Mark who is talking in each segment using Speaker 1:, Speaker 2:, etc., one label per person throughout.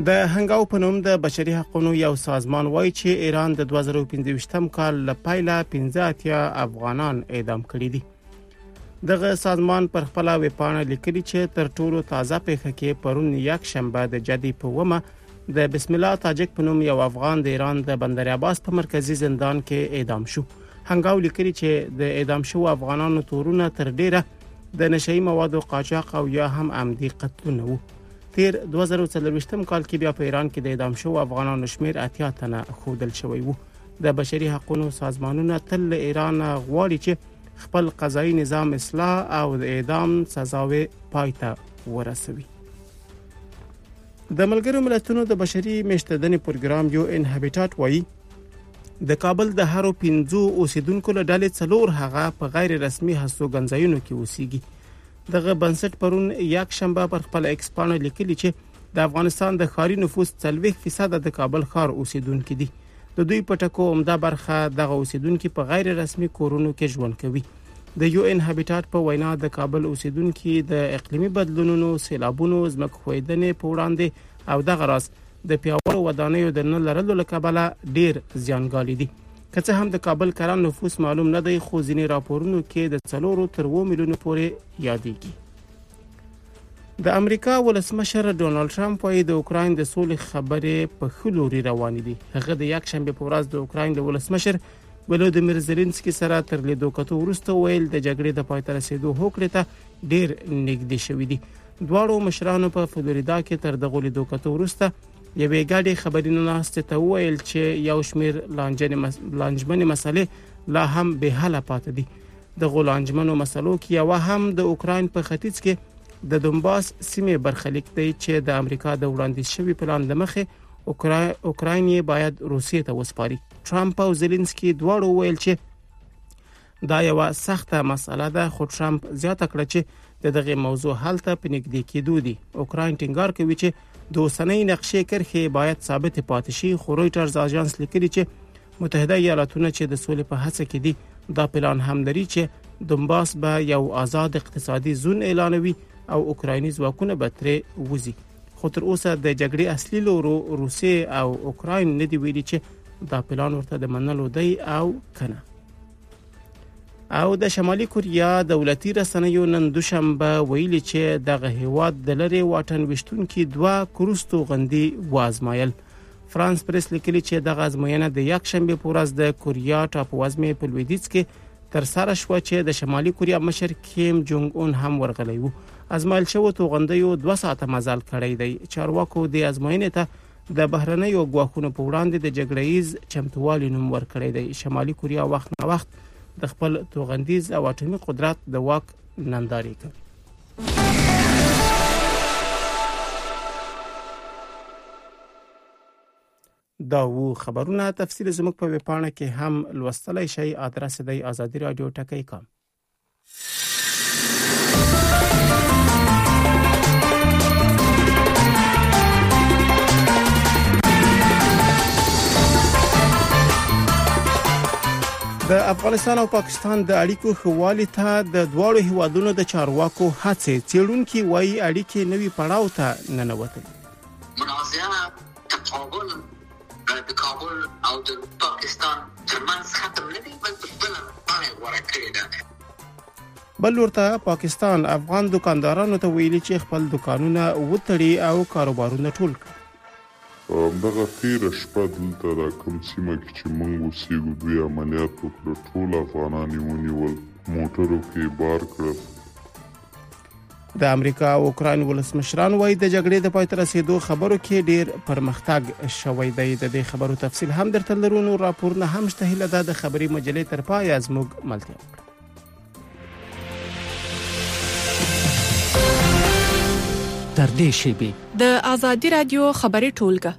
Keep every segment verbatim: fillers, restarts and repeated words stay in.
Speaker 1: د هنګاو په نوم د بشري حقوقو یو سازمان وایي چې ایران د دوه زره پنځه کال له پیله پنځه اتیا افغانان اعدام کړي دي. دغه سازمان پر خپل ویبپاڼه لیکلي چې تر ټولو تازه پیښه کې پرون یک شنبه د جدي په ومه د بسم الله تاجک په نوم یو افغان د ایران د بندر عباس په مرکزی زندان کې اعدام شو. هنګاو لیکلي چې د اعدام شو افغانانو تورونه تر ډیره د نشئی موادو قاچاق او یا هم عمدي قتلونه وو. تیر دوه زره څلور کال کې بیا په ایران کې د اعدام شو افغانانو شمیر اتیا تنه خودل شوی وو. د بشري حقوقو سازمانونه تل ایران غواړي چې خپل قضایي نظام اصلاح او د اعدام سزاوي پایته ورسوي. د ملګرو ملتونو د بشري مشتدنې پروګرام یو ان هابیټاټ وایي د کابل د هرو پنځو اوسیدونکو له ډلې څلور هغه په غیر رسمي هستوګنځایونو کې اوسېږي. دغه بنسټ پرون یک شنبه پر خپل ایکس پاڼه لیکلي چې د افغانستان د ښاري نفوس څلوېښت فیصد د کابل ښار اوسیدونکو دي. د دوی په ټکو عمده برخه دغه اوسیدونکو په غیر رسمي کورونو کې ژوند کوي. د یو ان هابیټاټ په وینا د کابل اوسیدونکو د اقلیمي بدلونونو، سیلابونو، ځمکښویدنې په وړاندې او دغه راز د پیاوړو ودانیو د نه لرلو له کبله ډیر زیانګالي دي. که څه هم د کابل کلن نفوس معلوم نه دی، خو ځینې راپورونو کې د څلورو تر اووه میلیونو پورې یادېږي. د امریکا ولسمشر ډونالد ټرمپ وايي د اوکراین د سولې خبرې په ښه لوري روانې دي. هغه د یک شنبه په ورځ د اوکراین د ولسمشر ولودیمیر زيلنسکي سره تر لیدو کتو وروسته ویل د جګړې د پای ته رسیدو هوکړې ته ډیر نږدې شوې دي. دواړو مشرانو په فلوریدا کې تر دغه لیدو کتو وروسته یوې ګډې خبرینو ناستې ته ویل چې یو شمیر لانجمنې مسلې لا هم به حل پاتې دي. د غولانجمنو مسلو کې یو هم د اوکراین په ختیځ کې د دونباس سیمې برخلیک دی چې د امریکا د وړاندیز شوی پلان د مخه اوکراین باید روسیې ته وسپاري. ټرمپ او زيلنسکي دواړو ویل چې دا یو سخته مسله ده، خو ټرمپ زیاته کړه چې د دغه موضوع حل ته په نږدې کېدو دي. اوکراین ټینګار کوي چې د اوسنۍ نقشې کرښې باید ثابت پاتې شي، خو رويټرز اژانس لیکلي چې متحده ایالاتونه چې د سولې په هڅه کې دي دا پلان هم لري چې دونباس به یو آزاد اقتصادي زون اعلانوي او اوکرایني ځواکونه به ترې وځي. خو تر اوسه د جګړې اصلي لورو روسیې او اوکراین نه دی ویلي چې دا پلان ورته د منلو دی او کنه. او د شمالي کوریا دولتي رسنیو نن دوشنبه ویلي چې دغه هیواد د لری واټن وشتونکو دوه کروستو غندي وازمایل. فرانس پریس لیکلي چې دغه ازموینه د یک شنبه په ورځ د کوریا ټاپووزمې په لویدیځ کې تر سره شو چې د شمالي کوریا مشر کیم جونګ اون هم ورغلی وو. ازمایل شو توغندیو دوه ساعته مزل کړی دی. چارواکو د ازموینې ته د بهرنیو غواخونو په وړاندې د جګړې چمتووالي نوم ورکړی دی. شمالي کوریا وخت نه وخت د خپل توغندیز او اټومي قدرت د واک ننداري کوي. دا وو خبرونه. تفصیل زموږ په ویبپاڼه کې هم لوستلای شئ. ادرس دی آزادی رادیو ټکی کام. د افغانستان او پاکستان د اړیکو خوالي ته د دواړو هیوادونو د چارواکو هڅې څېړونکي وایي اړیکې نوي پړاو ته ننوتلې.
Speaker 2: منازعه تقابل د کابل او د پاکستان ترمنځ ختم نه دي، بلکې بل باندې ورکړي ده.
Speaker 1: بل ورته پاکستان افغان دکاندارانو ته ویلي چې خپل دکانونه وتړي او کاروبارونه ټول کړي.
Speaker 3: دغه تیره شپه دلته د کوم سیمه کې چې موږ اوسېږو دوی عملیات وکړه، ټول افغانان یې ونیول، موټرو کې بار کړل.
Speaker 1: د امریکا او اوکراین ولسمشران وایي د جګړې د پای ته رسیدو خبرو کې ډیر پرمختګ شوی دی. د دې خبرو تفصیل هم درته لرو. نو راپورونه هم شته. هیله ده د خبري مجلې تر پای زموږ ملتیا وکړي.
Speaker 4: تر دې شیبې
Speaker 5: د آزادی رادیو خبري ټولګه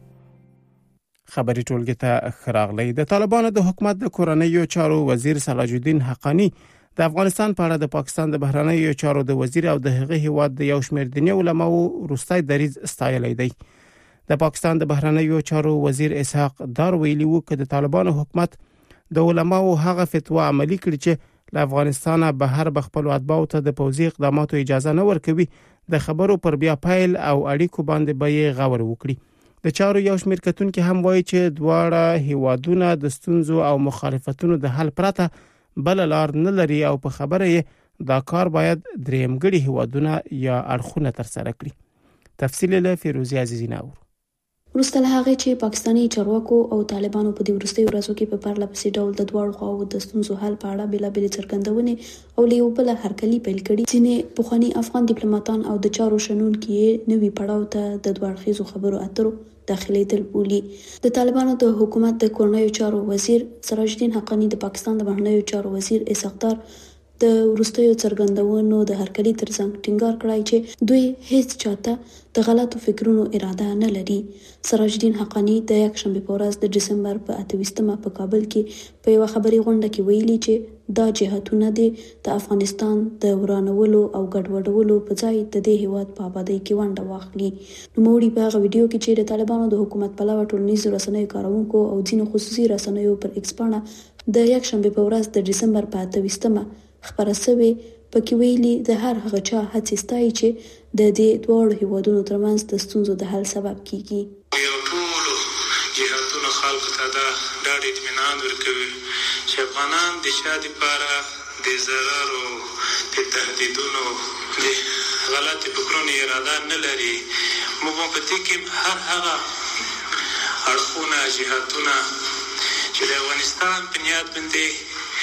Speaker 1: خبري ټولګه ته خراغلی. د طالبانو د حکومت د کورنیو چارو وزیر صلاح الدین حقانی د افغانستان په اړه د پاکستان د بهرنیو چارو د وزیر او د هغه هیواد د یو شمېر دیني علماو روستای دریځ ستایلی دی. د پاکستان د بهرنیو چارو وزیر اسحاق دار ویلي وو چې د طالبانو حکومت د علماو هغه فتوا عملی کړي چې له افغانستان بهر بخپل اتباعو ته د پوځي اقداماتو اجازه نه ورکوي. د خبرو پر بیا پایل او اړیکو باندې به یې غور وکړي. د چارو یو شمېر کتونکي هم وایي چې دواړه هیوادونه د ستونزو او مخالفتونو د حل پرته بل لار نه لري او په خبره یې دا کار باید درېمګړي هیوادونه یا اړخونه ترسره کړي. تفصیل له فیروزی عزیزی ناور.
Speaker 6: وروسته له هغې چې پاکستاني چارواکو او طالبانو په دې وروستیو ورځو کې په پرله پسې ډول د دواړو خواوو د ستونزو حل په اړه بېلابېلې څرګندونې او له یو بله هرکلي پیل کړي. ځینې پخواني افغان ډیپلوماتان او د چارو شنونکي یې نوي پړاو ته د دوه اړخیزو خبرو اترو داخلېدل بولي. د طالبانو د حکومت د کورنیو چارو وزیر سراج الدین حقانی د پاکستان د بهرنیو چارو وزیر اسحاقدار د وروستیو څرګندونو د هرکلي ترڅنګ ټینګار کړی چې دوی هیڅ چاته د غلطو فکرونو اراده نه لري. سراج الدین حقانی د یکشنبه په ورځ د ډسمبر په اتهمه په کابل کې په یو خبري غونډه کې ویلي چې دا جهاتونه د افغانستان د ورانولو او ګډوډولو په ځای د دې هیواد په آبادی کې ونډه واخلي. نوموړي په هغه ویډیو کې چې د طالبانو د حکومت پلوه ټولنیزو رسنیو کارونکو او ځینو خصوصي رسنیو پر ایکس پاڼه د یکشنبه په ورځ د ډسمبر په اتهمه خبره سوې پکې ویلي د هر هغه چا هڅې ستایي چې د دې دواړو هیوادونو ترمنځ د ستونزو د حل سبب کیږي.
Speaker 7: یو ټولو جهاتونو خلکو ته دا ډاډ اطمینان ورکوي چې افغانان د شا دپاره د ضرر او د تهدیدونو د غلطې فکرونو اراده نه لري. موږ په دې کې هر هغه اړخونه جهاتونه چې د افغانستان په نیت باندې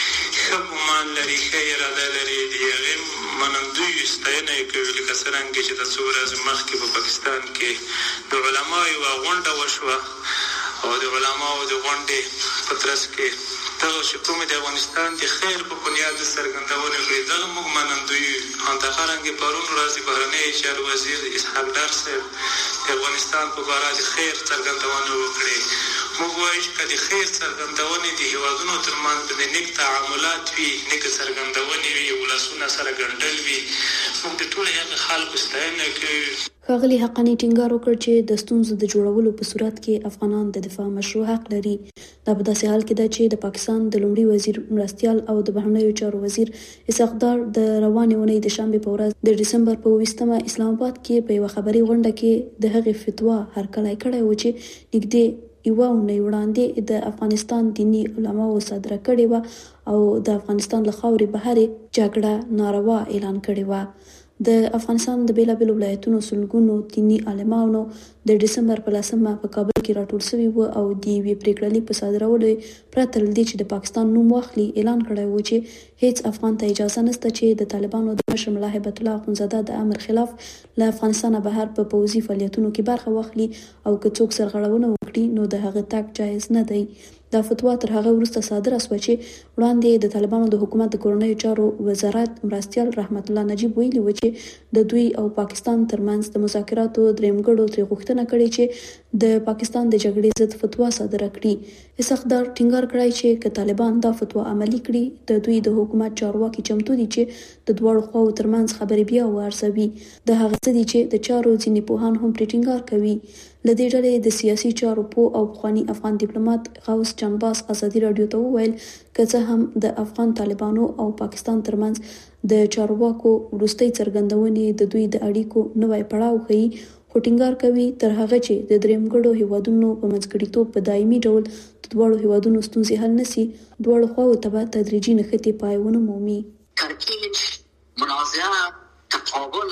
Speaker 7: ښه ګمان لري، ښه اراده لري، د هغې منندویو ستاینه یې کوي. لکه څرنګه چې د څو ورځې مخکې په پاکستان کې د علماو یوه غونډه وشوه او د علماو د غونډې په ترڅ کې دغه چې کومې د افغانستان د خیر په بنیاد څرګندونې کړې، دغه موږ منندویو. همدغرانګې پرون ورځ بهرنیو چارو وزیر اسحاقدار صاحب د افغانستان په باره د خیر څرګندونې وکړې. موږ وایو چې که د خیر څرګندونې د هیوادونو ترمنځ باندې نیک تعاملات وي، نیک څرګندونې وي، ولسونه سره ګنډل وي، موږ د ټولو هغه خلکو ستاینه کوو.
Speaker 6: ښاغلي حقانی ټینګار وکړ چې د ستونزو د جوړولو په صورت کې افغانان د دفاع مشروع حق لري. دا په داسې حال کې ده چې د پاکستان د لومړي وزیر مرستیال او د بهرنیو چارو وزیر اسحاقدار د روانې اونۍ د شنبې په ورځ د ډسمبر په اوویشتمه اسلام آباد کې په یوه خبري غونډه کې د هغې فتوا هرکلی کړی و چې نږدې یوه اونۍ وړاندې د افغانستان دیني علماو صادره کړې وه او د افغانستان له خاورې بهرې جګړه ناروا اعلان کړې وه. د افغانستان د بیلابیلو ولایتونو سلګونو دیني عالمانو د ډسمبر په لسمه په کابل کې راټول شوي وو او د یوې پریکړه لیک په صادرولو پرته له دې چې د پاکستان نوم واخلي اعلان کړی و چې هیڅ افغان ته اجازه نشته چې د طالبانو د مشر ملا هیبت الله اخندزاده د امر خلاف له افغانستانه بهر په پوځي فعالیتونو کې برخه واخلي او که څوک سرغړونه وکړي نو د هغه تګ جایز نه دی. دا فتوا تر هغه وروسته صادره شوه چې وړاندې د طالبانو د حکومت د کورنیو چارو وزارت مرستیال رحمت الله نجیب ویلي و چې د دوی او پاکستان ترمنځ د مذاکراتو درېمګړو ترې غوښتنه کړې چې د پاکستان د جګړې ضد فتوا صادره کړي. اسحاقدار ټینګار کړی چې که طالبان دا فتوا عملي کړي د دوی د حکومت چارواکي چمتو دي چې د دواړو خواو ترمنځ خبرې بیا وارزوي. د هغه څه دي چې د چارو ځینې پوهان هم پرې ټینګار کوي. له دې ډلې د سیاسي چارو پوه او پخواني افغان ډیپلوماټ غوث جانباز ازادي راډیو ته وویل که څه هم د افغان طالبانو او پاکستان ترمنځ د چارواکو وروستۍ څرګندونې د دوی د اړیکو نوی پړاو ښیي، خو ټینګار کوي تر هغه چې د درېمګړو هیوادونو په منځګړیتوب په دایمي ډول د دواړو هیوادونو ستونزې حل نشي، دواړو خواوو ته به تدریجي نښتې پای ونه مومي.
Speaker 2: ترکیج، منازعه، تقابل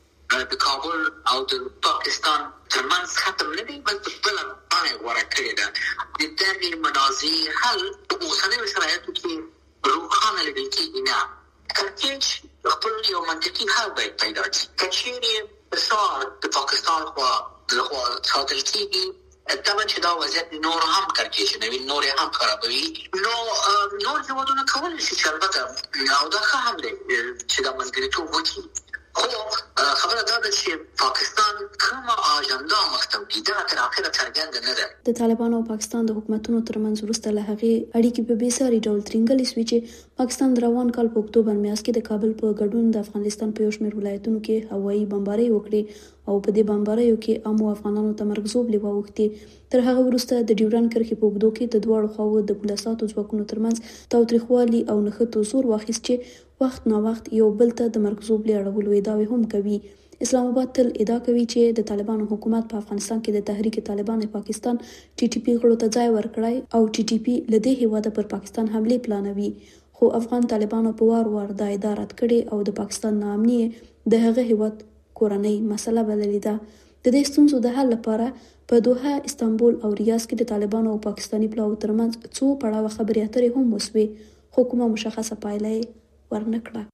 Speaker 2: د کابل او د پاکستان ترمنځ ختم نه دی بلکې بله بڼه یې غوره کړې ده. د دغې منازعې حل په اوسنیو شرایطو کې روښانه لیدل کېږي نه. کړکېچ خپل یو منطقي حل باید پیدا کړي. که چیرې فشار د پاکستان خوا لخوا ساتل کېږي طبعا چې دا وضعیت نور هم کړکېچنوي، نور یې هم خرابوي، نو نور هېوادونه کولی شي چې البته او دا ښه هم دی چې دا منځګړیتوب وکړي. خو خبره دا ده چې پاکستان کومه اجنډا مخته وړي دا تر اخره څرګنده نه ده.
Speaker 6: د طالبانو او پاکستان د حکومتونو ترمنځ وروسته له هغې اړیکې په بېساري ډول ترینګلې شوې چې پاکستان د روان کال په اکتوبر میاشت کې د کابل په ګډون د افغانستان په یو شمېر ولایتونو کې هوایي بمبارۍ وکړې او په دې بمباریو کې عامو افغانانو ته مرګ ژوبلې واوښتې. تر هغه وروسته د ډیورنډ کرښې په اوږدو کې د دواړو خواوو د پولیساتو ځواکونو ترمنځ تاوتریخوالي او نښتو زور واخیست چې وخت نا وخت یو بل ته د مرګ ژوبلې اړولو ادعاوې هم کوي. اسلام آباد تل ادعا کوي چې د طالبانو حکومت په افغانستان کې د تحریک طالبان پاکستان ټي ټي پی غړو ته ځای ورکړی او ټي ټي پی له دې هیواده پر پاکستان حمله پلانوي، خو افغان طالبانو په وار وار دا ادعا رد کړې او د پاکستان ناامني د هغه هیواد کورنۍ مسله بللې ده. د دې ستونزو د حل لپاره په دوحه، استانبول او ریاض کې د طالبانو او پاکستاني پلاوو ترمنځ څو پړاوه خبرې اترې هم وسوې، خو کومه مشخصه پایله ورنکړه.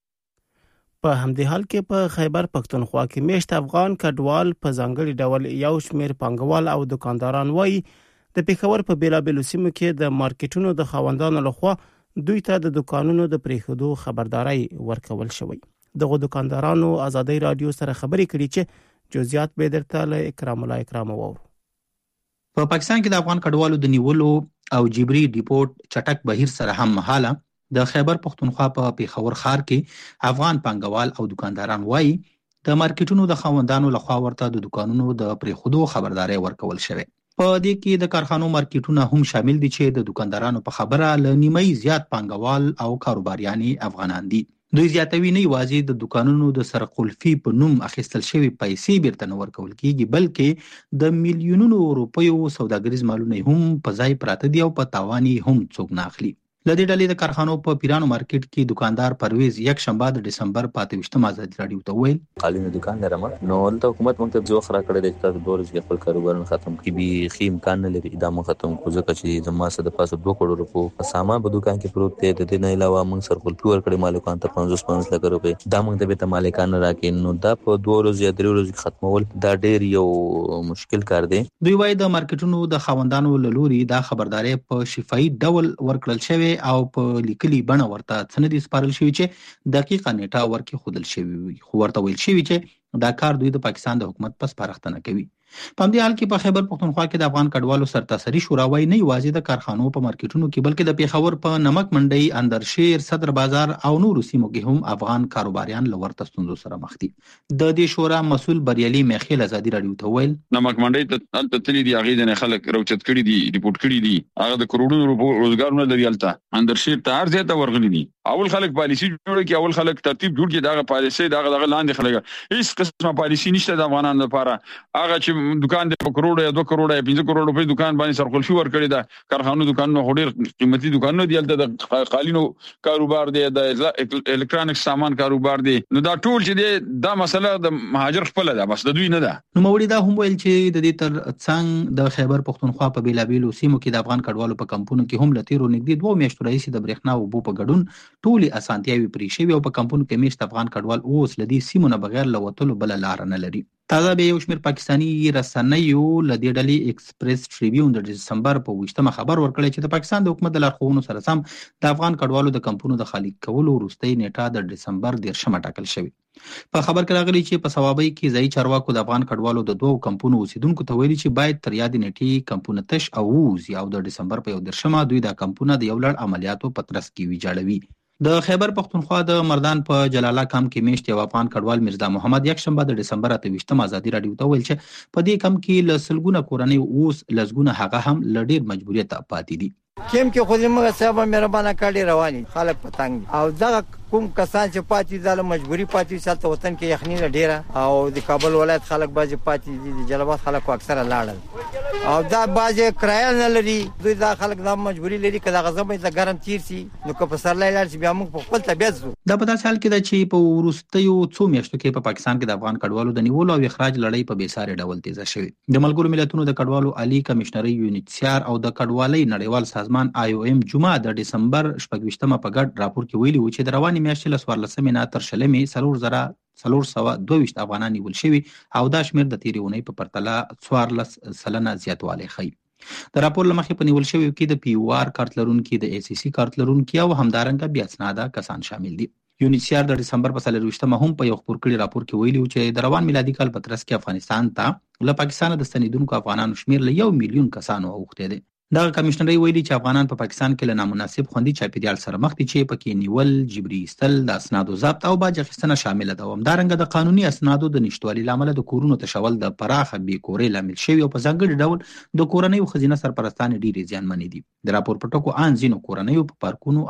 Speaker 1: په همدې حال کې په خیبر پښتونخوا کې میشت افغان کډوال په ځانګړي ډول یو شمېر پانګوال او دکانداران وایي د پېښور په بیلابېلو سیمو کې د مارکیټونو د خاوندانو لخوا دوی ته د دکانونو د پریښودو خبرداري ورکول شوی. دغه دکاندارانو ازادي رادیو سره خبرې کړي چې جزئیات به درته له اکرام الله اکرام وورو.
Speaker 8: په پاکستان کې د افغان کډوالو د نیولو او جبري ډیپورت چټک بهیر سره هم مهاله د خیبر پښتونخوا په پېښور ښار کې افغان پانګوال او دکانداران وایي د مارکیټونو د خاوندانو لخوا ورته د دکانونو د پریښودو خبرداري ورکول شوی. په دې کې د کارخانو مارکیټونه هم شامل دي چې د دکاندارانو په خبره ل نیمه زیات پانګوال او کاروباریان افغانان دي. دوی زیاتوي نه یوازې د دکانونو د سرقلفي په نوم اخیستل شوی پیسې بیرته نه ورکول کیږي، بلکې د میلیونونو روپیو سوداګریز مالونه هم په ځای پراته دي او په تاوان هم څوک نه اخلي. لدې ډلې د کارخانو په پیرانو مارکیټ کې دکاندار پرویز یک شنبه د ډسمبر پاتويشتم ازادي رادیو ته ویل
Speaker 9: قالینو دکان لرم نو ولته حکومت موږ ته ځو خرا کړی د تاسو دورز کې خپل کاروبارونه ختم کی بي خیم کان لري ادامه ختم کو ځکه چې زما سره د پاسه دوه کروڑ روپو سامان په دکان کې پروت دی. د دې نه علاوه موږ سر خپل پور کړی مالکان ته پنځوس پنځوس لک روپے دا موږ ته به مالکان راکې نو دا په دوه ورځې یا درې ورځې ختمول دا ډېر یو مشکل کار دی.
Speaker 8: دوی وايي د مارکیټونو د خاوندانو له لوري دا خبرداري په شفاهي ډول ورکړل شوی او په کلی بڼه ورته سندې سپارل شوی چې دقیقه نیټه ورکې خودل شوی وي، خو ورته ویل شوی چې دا کار دوی د پاکستان د حکومت په سپارښتنه کوي. په همدې حال کې په خیبر پښتونخوا کې د افغان کډوالو سرتاسري شورا وايي نه یوازې د کارخانو په مارکیټونو کې بلکې د پېښور په نمک منډۍ، اندرشیر، صدر بازار او نورو سیمو کې هم افغان کاروباریان له ورته ستونزو سره مخ دي. د دې شورا مسؤل بریالي میخیل ازادي رادیو ته ویل
Speaker 10: نمک منډۍ ته تللی دی، هغه د خلک روچت کړي دي، ریپورت کړي دي، هغه د کروڑونو روپو روزګارونه لري. الته اندرشیر ته هر ځای ته ورغلي دي. اول خلک پالیسی جوړ کړي، اول خلک ترتیب جوړ کړي، دغه پالیسی دغه دغه لاندې خلک هیڅ قسمه پالیسی نشته د افغانانو لپاره. هغه چې دکان د کروڑ یا دوه کروڑ یا پنځه کروڑ روپے دکان باندې سرخلفي ور کړی دا کارخانو دکانونو هډیر قیمتي دکانونه دی، د قالینو کاروبار دی، د الکترونیک سامان کاروبار دی. نو دا ټول چې دی دا مسله د مهاجر خپل ده، بس د دوی نه ده.
Speaker 8: نو موري دا هم ویل چې د دې تر څنګ د خیبر پښتونخوا په بیلابیلو سیمو کې د افغان کډوالو په کمپونو کې هم لتیرو نږدې دوه میاشتو راځي د برېښنا او بو په ګډون ټولي اسانتیاوي پرې شوی او په کمپونو کې میشت افغان کډوال اوس لدی سیمو نه بغیر لوتلو بل لار نه لري. تازه به یو شمېر پاکستاني رسنیو له دې ډلې ایکسپریس ټریبیون د دسمبر په ویشتمه خبر ورکړی چې د پاکستان د حکومت د لارښوونو سره سم د افغان کډوالو د کمپونو د خالي کولو وروستۍ نیټه د دسمبر دیرشمه ټاکل شوې. په خبر کې راغلی چې په ثوابۍ کې ځایي چارواکو د افغان کډوالو د دوو کمپونو اوسیدونکو ته ویلي چې باید تر یادې نیټې کمپونه تش او ووځي او د دسمبر په یو دیرشمه دوی دا کمپونه د یو لړ عملیاتو په ترڅ کې ویجاړوي. د خیبر پښتونخوا د مردان په جلاله کم کې میشت یو افغان کډوال مرزا محمد یک شنبه د دسمبر اته ویشتم ازادي رادیو ته ویل چې په دې کم کې له سلګونه کورنۍ اوس لزګونه هغه هم له ډېر مجبوریت پاتې دي.
Speaker 11: کیم کې خو زموږ صاحب مهربانه کړي رواني خلک پتنګ او دا کوم کسان چې پاتې ځاله مجبوری پاتې سالته وطن کې یخنی ډیره او د کابل ولایت خلک باز پاتې دي، د جلبات خلک اکثره لاړل او دا باز کرایه نه لري. دوی دا خلک دا مجبوری لري کله غزمه د ګرم تیر سي نو که په سر لاله چې بیا موږ په خپل طبيعت زو.
Speaker 8: دا په داسې حال کې ده چې په ورستیو څو میاشتو کې په پاکستان کې د افغان کډوالو د نیولو او اخراج لړۍ په بیسارې ډول تیزه شوې. د ملګرو ملتونو د کډوالو عالی کمشنري یونیسیار او د کډوالۍ نړیوال سازمان آی او ایم جمعه د دسمبر شپږ په ګډ راپور کې ویلي و چې د رواني میاشتې له څوارلسمې نه تر شلمې څلور زره څلور سوه دوه ویشت افغانان نیول شوي او دا شمېر د تېرې اونۍ په پرتله څوارلس سلنه زیاتوالی ښیي. د راپور له مخې په نیول شویو کې د پی او آر کارت لرونکي، د ای سی سی کارت لرونکي او همدارنګه بې اسناده کسان شامل دي. یونیسیار د دسمبر په څلرویشتمه هم په یو خپور کړي راپور کې ویلي و چې د روان میلادي کال په ترڅ کې افغانستان ته له پاکستانه د ستنېدونکو افغانانو شمېر له یو میلیون کسانو اوښتی دی. دغه کمشنري ویلي چې افغانان په پاکستان کې له نامناسب خوندي چاپیریال سره مخ دي چې پکې نیول، جبري ایستل، د اسنادو ضبط او باج اخیستنه شامله ده. همدارنګه د قانوني اسنادو د نشتوالي له امله د کورونو تشول د پراخه بې کورۍ لامل شوي او په ځانګړي ډول د کورنیو ښځینه سرپرستانې ډېرې زیانمنې دي. د راپور په ټکو ان ځینو کورنیو په پارکونو